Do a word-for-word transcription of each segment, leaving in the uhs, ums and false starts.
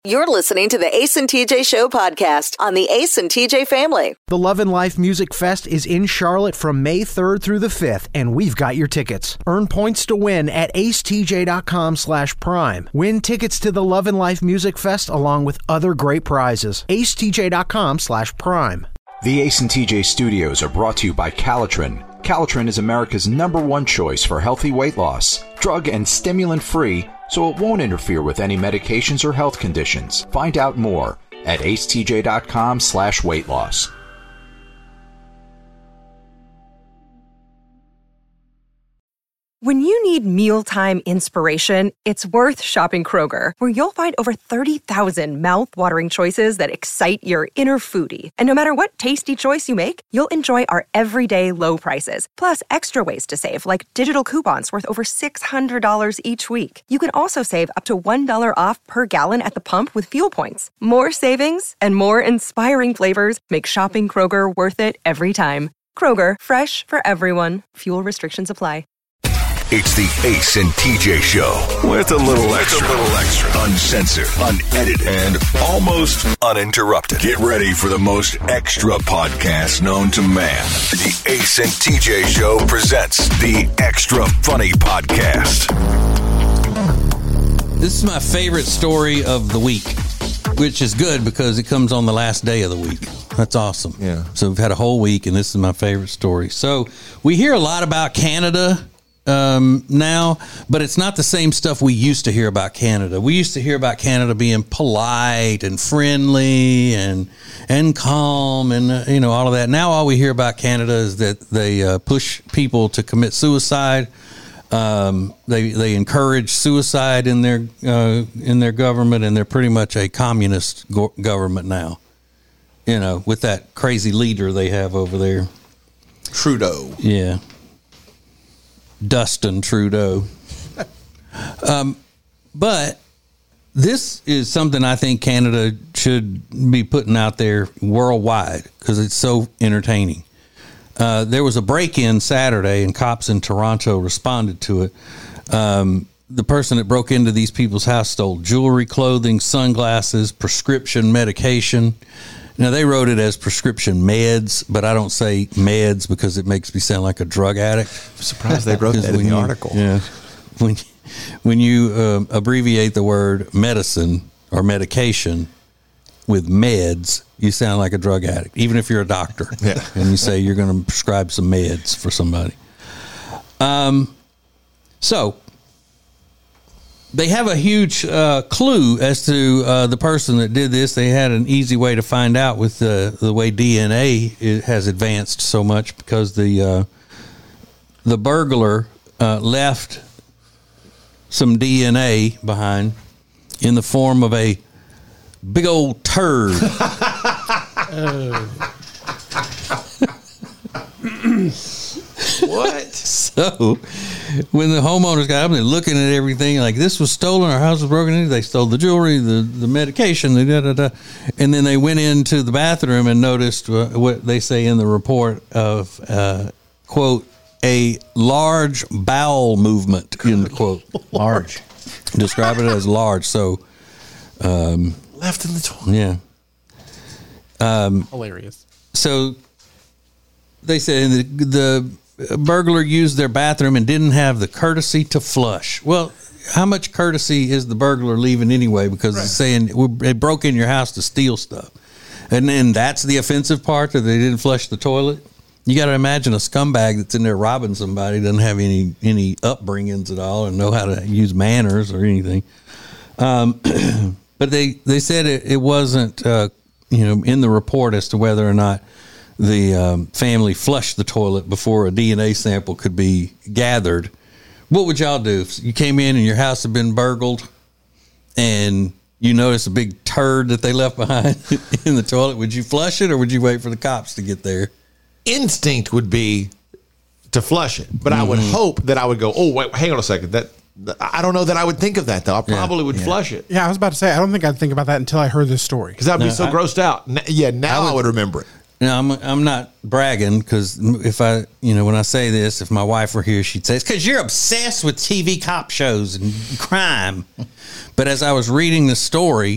You're listening to the Ace and T J Show podcast on the Ace and T J family. The Love and Life Music Fest is in Charlotte from May third through the fifth, and we've got your tickets. Earn points to win at acetj.com slash prime. Win tickets to the Love and Life Music Fest along with other great prizes. acetj.com slash prime. The Ace and T J studios are brought to you by Calitrin. Calitrin is America's number one choice for healthy weight loss. Drug and stimulant free, so it won't interfere with any medications or health conditions. Find out more at acetj.com slash weight loss. When you need mealtime inspiration, it's worth shopping Kroger, where you'll find over thirty thousand mouth-watering choices that excite your inner foodie. And no matter what tasty choice you make, you'll enjoy our everyday low prices, plus extra ways to save, like digital coupons worth over six hundred dollars each week. You can also save up to one dollar off per gallon at the pump with fuel points. More savings and more inspiring flavors make shopping Kroger worth it every time. Kroger, fresh for everyone. Fuel restrictions apply. It's the Ace and T J Show with a little extra, a little extra, uncensored, unedited, and almost uninterrupted. Get ready for the most extra podcast known to man. The Ace and T J Show presents the Extra Funny Podcast. This is my favorite story of the week, which is good because it comes on the last day of the week. That's awesome. Yeah. So we've had a whole week, and this is my favorite story. So we hear a lot about Canada um now, but it's not the same stuff we used to hear about Canada. We used to hear about Canada being polite and friendly and and calm and uh, you know, all of that. Now all we hear about Canada is that they uh, push people to commit suicide. Um, they they encourage suicide in their uh, in their government, and they're pretty much a communist go- government now. You know, with that crazy leader they have over there, Trudeau. Yeah. Dustin Trudeau. um, but this is something I think Canada should be putting out there worldwide because it's so entertaining. Uh, there was a break-in Saturday, and cops in Toronto responded to it. Um, the person that broke into these people's house stole jewelry, clothing, sunglasses, prescription medication. Now, they wrote it as prescription meds, but I don't say meds because it makes me sound like a drug addict. I'm surprised they wrote that in the you, article. Yeah. When, when you um, abbreviate the word medicine or medication with meds, you sound like a drug addict, even if you're a doctor. Yeah. And you say you're going to prescribe some meds for somebody. Um. So they have a huge uh, clue as to uh, the person that did this. They had an easy way to find out with the the way D N A has advanced so much because the uh, the burglar uh, left some D N A behind in the form of a big old turd. uh. What? So when the homeowners got up, they're looking at everything like this was stolen, our house was broken into, they stole the jewelry, the, the medication, the da, da, da. And then they went into the bathroom and noticed uh, what they say in the report of, uh, quote, a large bowel movement, end quote. Large. Describe it as large. So, um, left in the toilet. Yeah. Um, Hilarious. So they said the, the burglar used their bathroom and didn't have the courtesy to flush. Well, how much courtesy is the burglar leaving anyway? Because right. It's saying they broke in your house to steal stuff. And then that's the offensive part, that they didn't flush the toilet. You got to imagine a scumbag that's in there robbing somebody, doesn't have any, any upbringings at all and know how to use manners or anything. Um, but they, they said it, it wasn't, uh, you know, in the report as to whether or not the um, family flushed the toilet before a D N A sample could be gathered. What would y'all do if you came in and your house had been burgled and you noticed a big turd that they left behind in the toilet? Would you flush it, or would you wait for the cops to get there? Instinct would be to flush it, but mm-hmm. I would hope that I would go, oh, wait, hang on a second. That I don't know that I would think of that, though. I probably yeah, would yeah. flush it. Yeah, I was about to say, I don't think I'd think about that until I heard this story. Because I'd be no, so I, grossed out. Yeah, now I would, I would remember it. Now, I'm I'm not bragging, because if I, you know, when I say this, if my wife were here, she'd say, it's because you're obsessed with T V cop shows and crime. But as I was reading the story,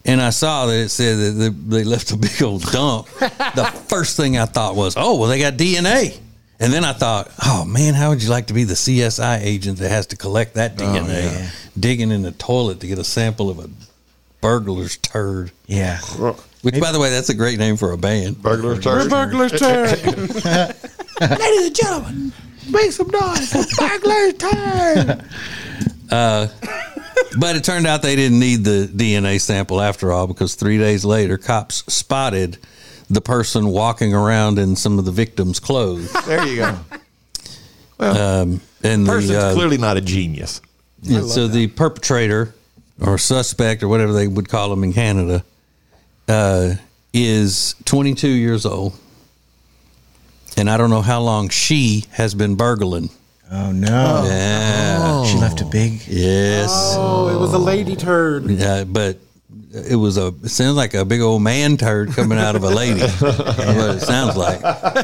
and I saw that it said that they, they left a big old dump. The first thing I thought was, oh, well, they got D N A. And then I thought, oh, man, how would you like to be the C S I agent that has to collect that D N A? Oh, yeah. Digging in the toilet to get a sample of a burglar's turd. Yeah. Which, Maybe. by the way, that's a great name for a band. Burglar's turd. Burglar's turd. Ladies and gentlemen, make some noise for Burglar's turd. Uh, but it turned out they didn't need the D N A sample after all, because three days later, cops spotted the person walking around in some of the victims' clothes. There you go. Well, um, and the person's uh, clearly not a genius. Yeah, so that. The perpetrator or suspect or whatever they would call him in Canada uh, is twenty-two years old. And I don't know how long she has been burgling. Oh, no. Yeah. Oh. She left a big. Yes. Oh, it was a lady turd. Yeah, but it was a, it sounds like a big old man turd coming out of a lady. That's what it sounds like.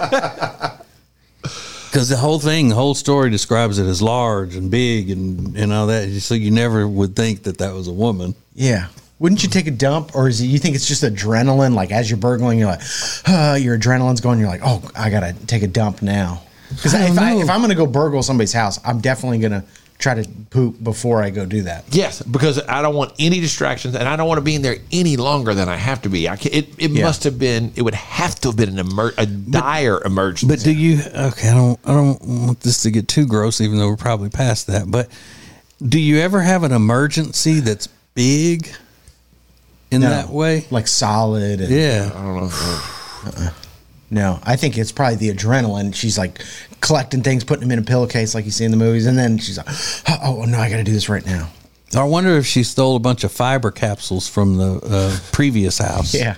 Because the whole thing, the whole story describes it as large and big and, and all that. So you never would think that that was a woman. Yeah. Wouldn't you take a dump, or is it, you think it's just adrenaline? Like as you're burgling, you're like, uh, your adrenaline's going. You're like, oh, I gotta take a dump now. Because if, I, if I'm gonna go burgle somebody's house, I'm definitely gonna try to poop before I go do that. Yes, because I don't want any distractions, and I don't want to be in there any longer than I have to be. I can, it it yeah. must have been. It would have to have been an emer- a dire but, emergency. But do you? Okay, I don't. I don't want this to get too gross, even though we're probably past that. But do you ever have an emergency that's big? In no, that way? Like solid. And, yeah. I don't know. Uh-uh. No, I think it's probably the adrenaline. She's like collecting things, putting them in a pillowcase like you see in the movies. And then she's like, oh, oh no, I got to do this right now. I wonder if she stole a bunch of fiber capsules from the uh, previous house. Yeah.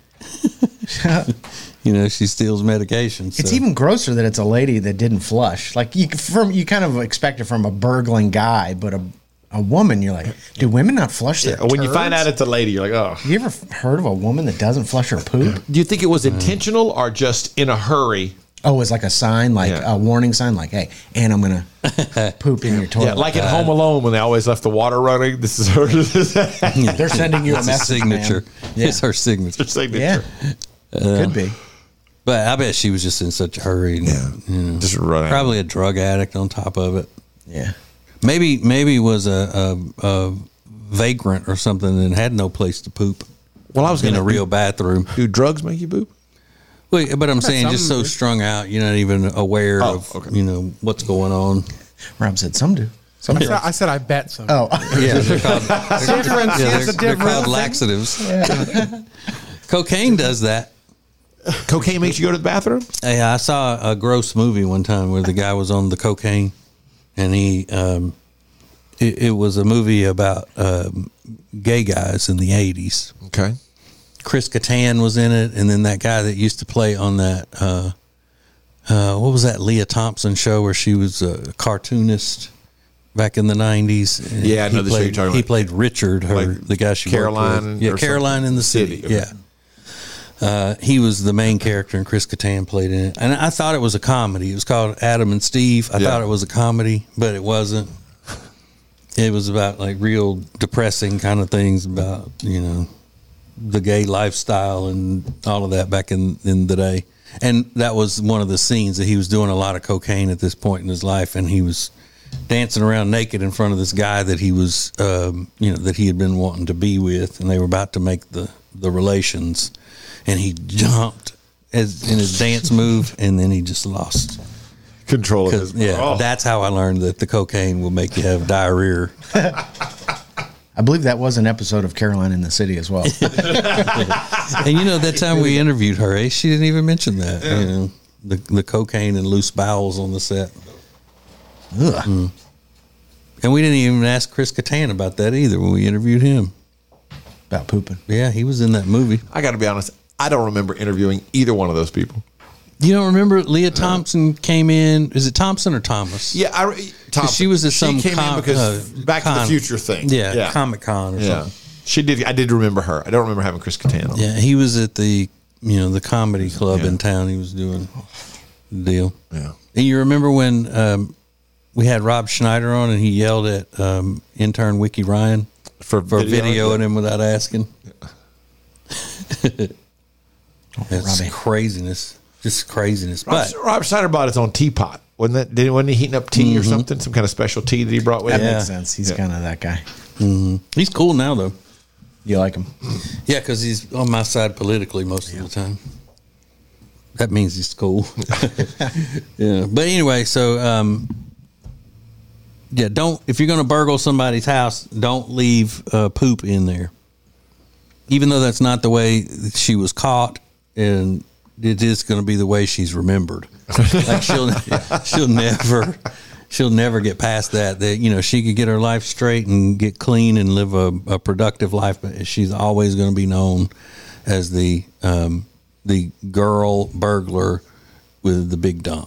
You know, she steals medications. It's so. even grosser that it's a lady that didn't flush. Like you from you kind of expect it from a burgling guy, but a A woman, you're like, do women not flush their yeah, When turds? you find out it's a lady, you're like, oh. Have you ever heard of a woman that doesn't flush her poop? Do you think it was intentional or just in a hurry? Oh, it's like a sign, like yeah. a warning sign, like, hey, and I'm going to poop in your toilet. Yeah, like in Home Alone when they always left the water running. This is her. They're sending you a message, signature. Yeah. It's her signature. Her signature. Yeah. Uh, Could be. But I bet she was just in such a hurry. And, yeah. You know, just running. Probably a drug addict on top of it. Yeah. Maybe maybe was a, a, a vagrant or something and had no place to poop. Well, I was in gonna a real bathroom. Do drugs make you poop? Well, but I'm saying just so strung out, you're not even aware oh, of okay. you know what's going on. Rob said some do. Some I, said, I said I bet some. Oh, yeah, they're called, they're, difference. yeah, It's they're, a they're difference. called laxatives. Yeah. Cocaine does that. Cocaine makes you go to the bathroom? Hey, I saw a gross movie one time where the guy was on the cocaine, and he. Um, It, it was a movie about um, gay guys in the eighties. Okay. Chris Kattan was in it, and then that guy that used to play on that, uh, uh, what was that Leah Thompson show where she was a cartoonist back in the nineties? Yeah, I know the show you're talking about. He played Richard, her like the guy she Caroline worked with. Yeah, Caroline in the City. City. Okay. Yeah. Uh, he was the main character, and Chris Kattan played in it. And I thought it was a comedy. It was called Adam and Steve. I yeah. thought it was a comedy, but it wasn't. It was about like real depressing kind of things about, you know, the gay lifestyle and all of that back in, in the day. And that was one of the scenes that he was doing a lot of cocaine at this point in his life. And he was dancing around naked in front of this guy that he was, um, you know, that he had been wanting to be with. And they were about to make the, the relations. And he jumped as in his dance move. And then he just lost control of his yeah oh. That's how I learned that the cocaine will make you have diarrhea. I believe that was an episode of Caroline in the City as well. And you know that time we interviewed her, eh, she didn't even mention that. Yeah. You know, the the cocaine and loose bowels on the set. Ugh. Mm. And we didn't even ask Chris Kattan about that either when we interviewed him about pooping. Yeah, he was in that movie. I got to be honest, I don't remember interviewing either one of those people. You don't remember Leah Thompson came in? Is it Thompson or Thomas? Yeah, I, Thompson. She was at some she came con, in because uh, Back con, to the Future thing. Yeah, yeah. Comic Con or yeah. something. She did. I did remember her. I don't remember having Chris Kattan on. Yeah, he was at the you know the comedy club yeah. in town. He was doing the deal. Yeah. And you remember when um, we had Rob Schneider on and he yelled at um, intern Wiki Ryan for, for video, videoing yeah. him without asking? It's Robbie. craziness. Just craziness. Rob, But Rob Schneider bought his own teapot. Wasn't that? Did, wasn't he heating up tea Mm-hmm. or something? Some kind of special tea that he brought with That him? makes sense. He's Yeah. kind of that guy. he's cool now, though. You like him? Yeah, because he's on my side politically most of the time. That means he's cool. Yeah. But anyway, so um, yeah, don't if you're going to burgle somebody's house, don't leave uh, poop in there. Even though that's not the way she was caught, and it is going to be the way she's remembered. Like she'll she'll never she'll never get past that. That you know she could get her life straight and get clean and live a, a productive life, but she's always going to be known as the um, the girl burglar with the big dump.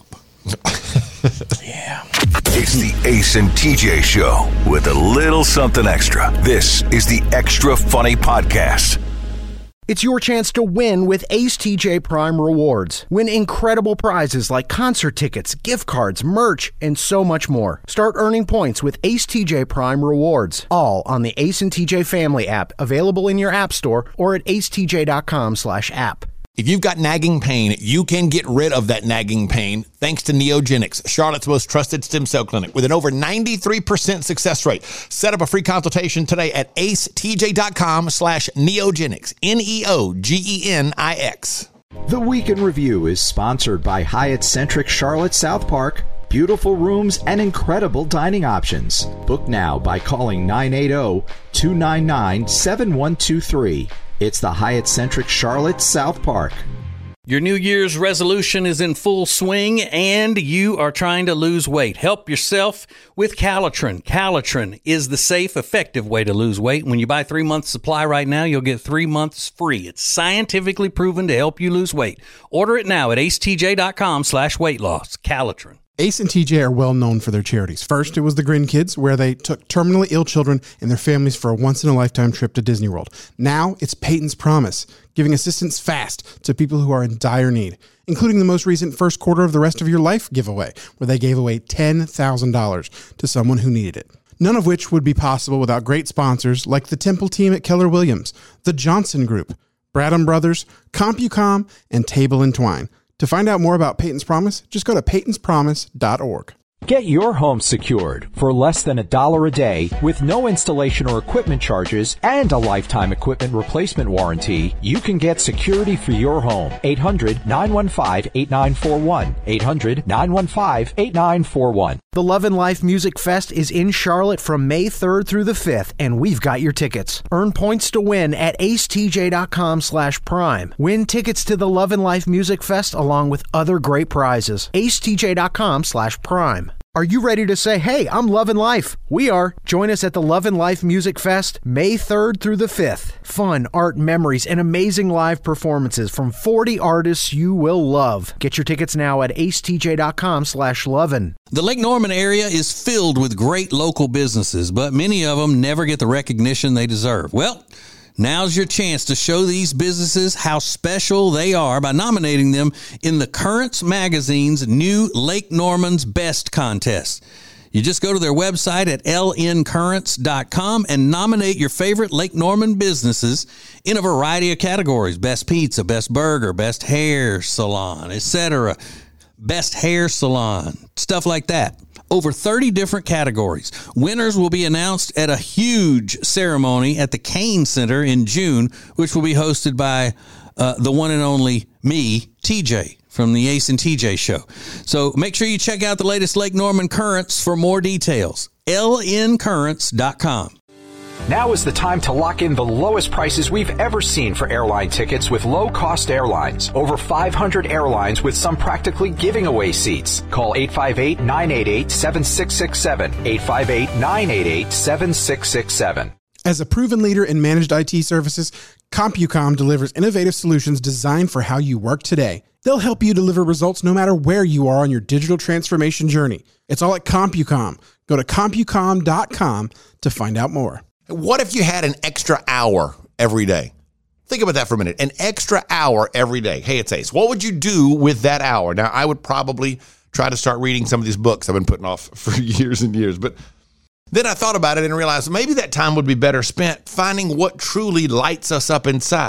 Yeah. It's the Ace and T J Show with a little something extra. This is the Extra Funny Podcast. It's your chance to win with Ace T J Prime Rewards. Win incredible prizes like concert tickets, gift cards, merch, and so much more. Start earning points with Ace T J Prime Rewards, all on the Ace and T J Family app, available in your app store or at acetj.com slash app. If you've got nagging pain, you can get rid of that nagging pain thanks to Neogenics, Charlotte's most trusted stem cell clinic with an over ninety-three percent success rate. Set up a free consultation today at acetj.com slash neogenics, N E O G E N I X. The Week in Review is sponsored by Hyatt-centric Charlotte South Park. Beautiful rooms and incredible dining options. Book now by calling nine eight zero, two nine nine, seven one two three. It's the Hyatt-centric Charlotte South Park. Your New Year's resolution is in full swing and you are trying to lose weight. Help yourself with Calitrin. Calitrin is the safe, effective way to lose weight. When you buy three months supply right now, you'll get three months free. It's scientifically proven to help you lose weight. Order it now at acetj.com slash weight loss. Calitrin. Ace and T J are well known for their charities. First, it was the Grin Kids, where they took terminally ill children and their families for a once-in-a-lifetime trip to Disney World. Now, it's Peyton's Promise, giving assistance fast to people who are in dire need, including the most recent First Quarter of the Rest of Your Life giveaway, where they gave away ten thousand dollars to someone who needed it. None of which would be possible without great sponsors like the Temple team at Keller Williams, the Johnson Group, Bradham Brothers, CompuCom, and Table and Twine. To find out more about Peyton's Promise, just go to peytons promise dot org. Get your home secured for less than a dollar a day with no installation or equipment charges and a lifetime equipment replacement warranty. You can get security for your home. eight hundred, nine one five, eight nine four one. eight hundred, nine one five, eight nine four one. The Love and Life Music Fest is in Charlotte from May third through the fifth, and we've got your tickets. Earn points to win at acetj.com slash prime. Win tickets to the Love and Life Music Fest along with other great prizes. acetj.com slash prime. Are you ready to say, hey, I'm loving life? We are. Join us at the Love and Life Music Fest, May third through the fifth. Fun, art, memories, and amazing live performances from forty artists you will love. Get your tickets now at acetj.com slash lovin'. The Lake Norman area is filled with great local businesses, but many of them never get the recognition they deserve. Well, now's your chance to show these businesses how special they are by nominating them in the Currents Magazine's new Lake Norman's Best contest. You just go to their website at l n currents dot com and nominate your favorite Lake Norman businesses in a variety of categories: best pizza, best burger, best hair salon, et cetera. Best hair salon, stuff like that. Over thirty different categories. Winners will be announced at a huge ceremony at the Kane Center in June, which will be hosted by uh, the one and only me, T J, from the Ace and T J Show. So make sure you check out the latest Lake Norman Currents for more details. l n currents dot com. Now is the time to lock in the lowest prices we've ever seen for airline tickets with low-cost airlines. Over five hundred airlines with some practically giving away seats. Call eight five eight, nine eight eight, seven six six seven. eight five eight, nine eight eight, seven six six seven. As a proven leader in managed I T services, CompuCom delivers innovative solutions designed for how you work today. They'll help you deliver results no matter where you are on your digital transformation journey. It's all at CompuCom. Go to CompuCom dot com to find out more. What if you had an extra hour every day? Think about that for a minute. An extra hour every day. Hey, it's Ace. What would you do with that hour? Now, I would probably try to start reading some of these books I've been putting off for years and years. But then I thought about it and realized maybe that time would be better spent finding what truly lights us up inside.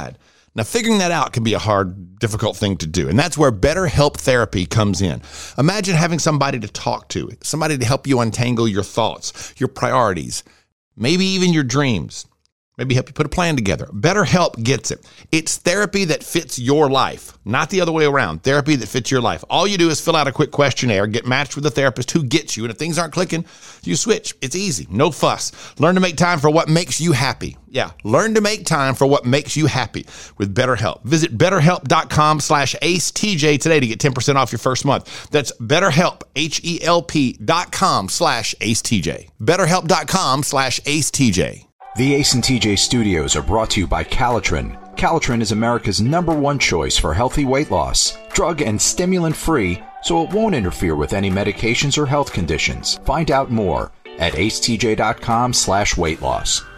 Now, figuring that out can be a hard, difficult thing to do. And that's where BetterHelp Therapy comes in. Imagine having somebody to talk to, somebody to help you untangle your thoughts, your priorities, maybe even your dreams. Maybe help you put a plan together. BetterHelp gets it. It's therapy that fits your life, not the other way around. Therapy that fits your life. All you do is fill out a quick questionnaire, get matched with a therapist who gets you, and if things aren't clicking, you switch. It's easy. No fuss. Learn to make time for what makes you happy. Yeah, learn to make time for what makes you happy with BetterHelp. Visit betterhelp.com slash AceTJ today to get ten percent off your first month. That's BetterHelp, H-E-L-P dot com slash AceTJ. BetterHelp.com slash AceTJ. The Ace and T J studios are brought to you by Calitrin. Calitrin is America's number one choice for healthy weight loss. Drug and stimulant free, so it won't interfere with any medications or health conditions. Find out more at acetj.com slash weight loss.